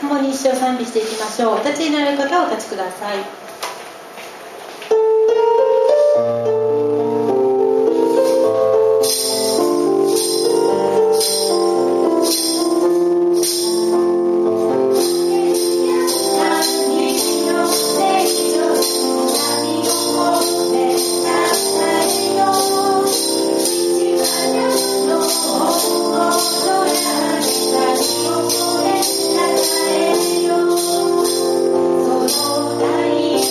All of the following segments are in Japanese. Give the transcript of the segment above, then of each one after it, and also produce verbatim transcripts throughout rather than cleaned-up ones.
共に一生賛美していきましょう。お立ちになる方はお立ちください。 その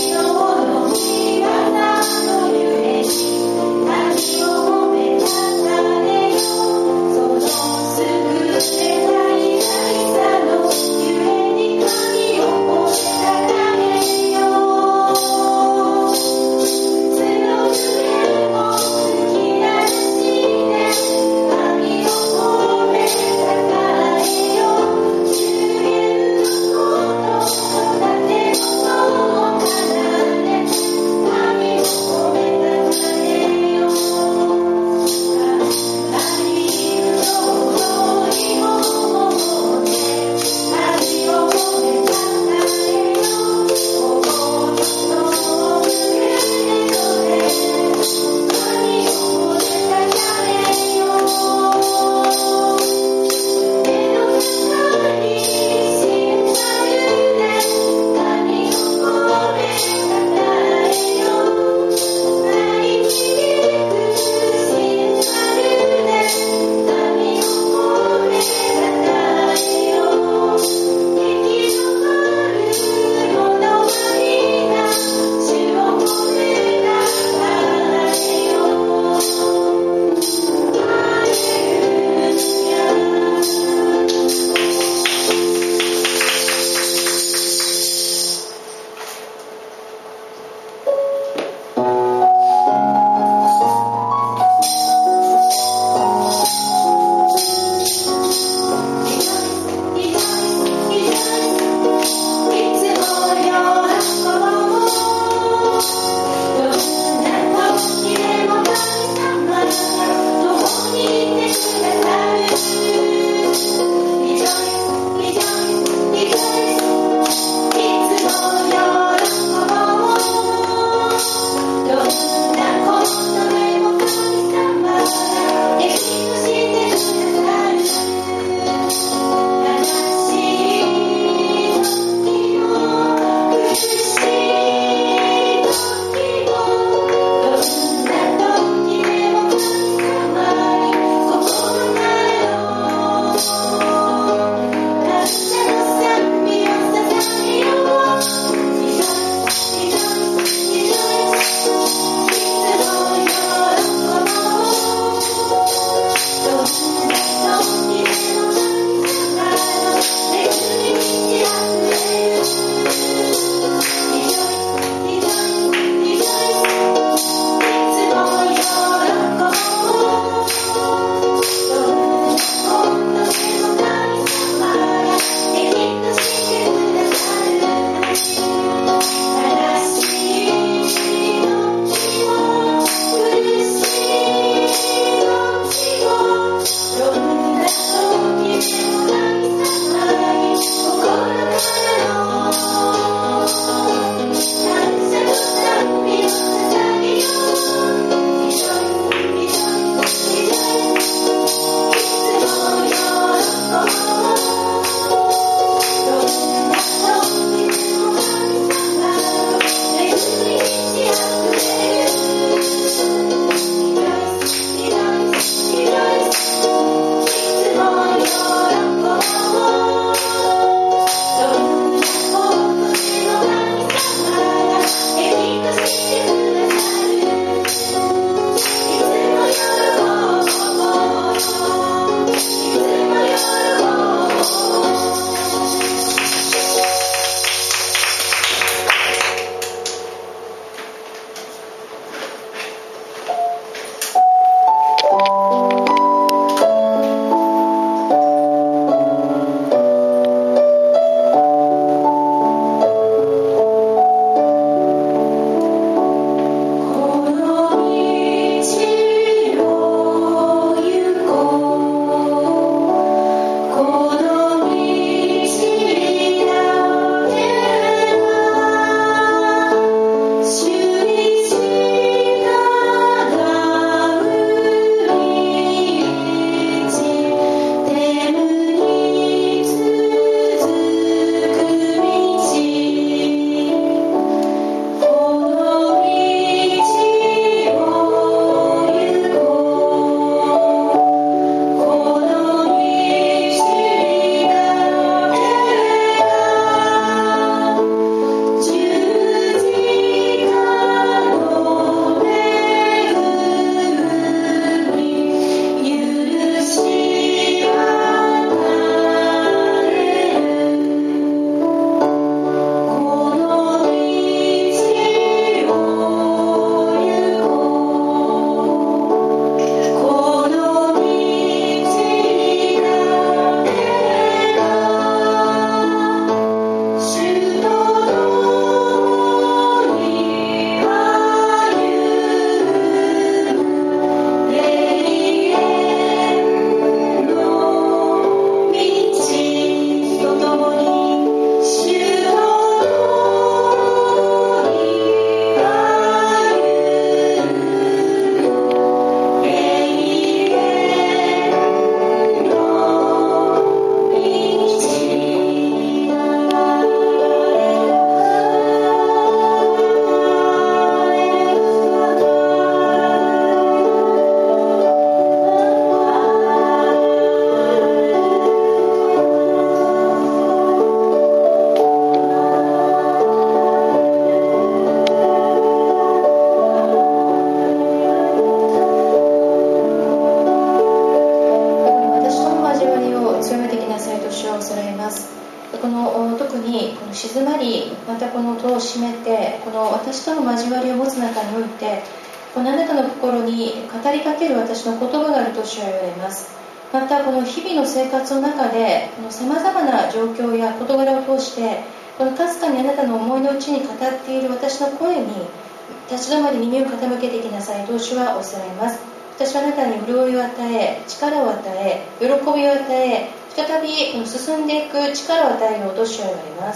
特にこの静まり、またこの戸を閉めて、この私との交わりを持つ中において、このあなたの心に語りかける私の言葉があると主は言われます。またこの日々の生活の中で、この様々な状況や事柄を通して、このかすかにあなたの思いの内に語っている私の声に立ち止まり耳を傾けていきなさいと主はおっしゃられます。私はあなたに潤いを与え、力を与え、喜びを与え、再びこの進んでいく力を与えようと主は言われます。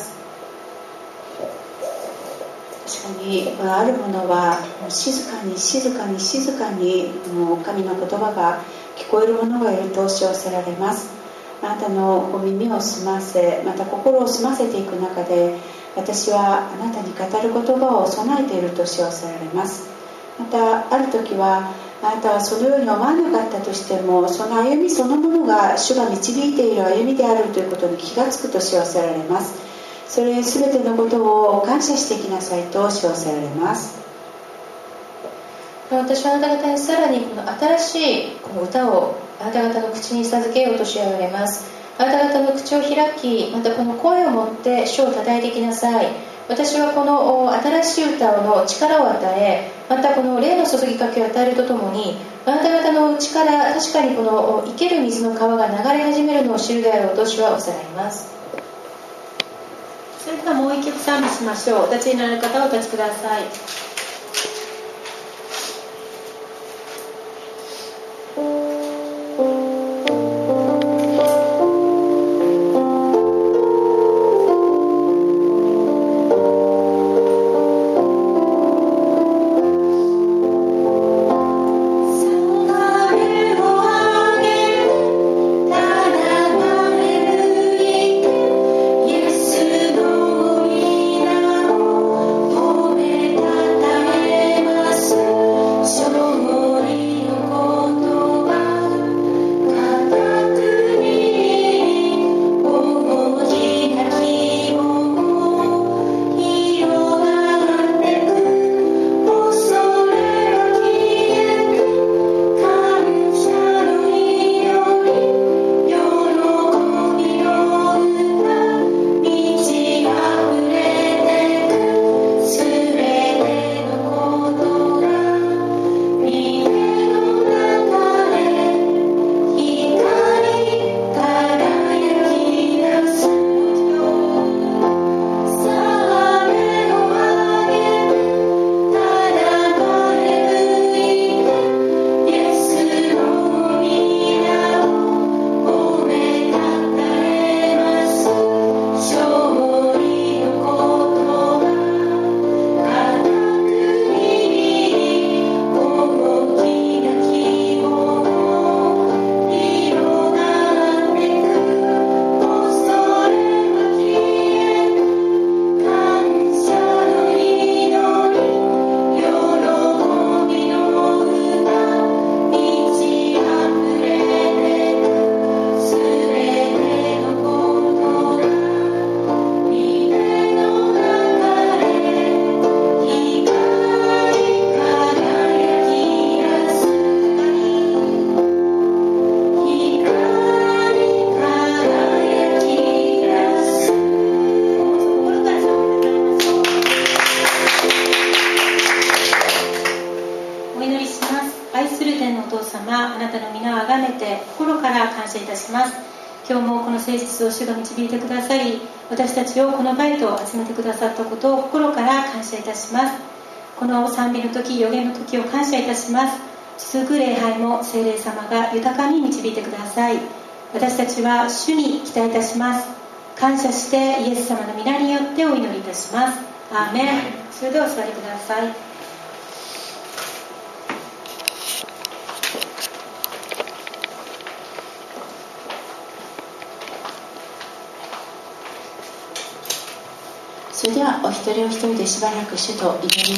確かにあるものは静かに静かに静かに神の言葉が聞こえるものがいると主はおっしゃられます。あなたの耳を澄ませ、また心を澄ませていく中で、私はあなたに語る言葉を備えていると主はおっしゃられます。またある時はあなたはそのように思わなかったとしても、その歩みそのものが主が導いている歩みであるということに気がつくと主はおっしゃられます。それ全てのことを感謝していきなさいと主はおっしゃられます。 私はあなた方にさらにこの新しいこの歌をあなた方の口に授けようと主は言われます。あなた方の口を開き、またこの声を持って主を称えていきなさい。私はこの新しい歌の力を与え、またこの霊の注ぎかけを与えるとともに、あなた方の内から確かにこの生ける水の川が流れ始めるのを知るであろうと主はおっしゃられます。それではもう一曲賛美しましょう。お立ちになる方はお立ちください。今日もこの誠実を主が導いてくださり、私たちをこの場へと集めてくださったことを心から感謝いたします。この賛美の時、予言の時を感謝いたします。続く礼拝も聖霊様が豊かに導いてください。私たちは主に期待いたします。感謝してイエス様の皆によってお祈りいたします。アーメン。それではお座りください。 それではお一人お一人でしばらく主と祈り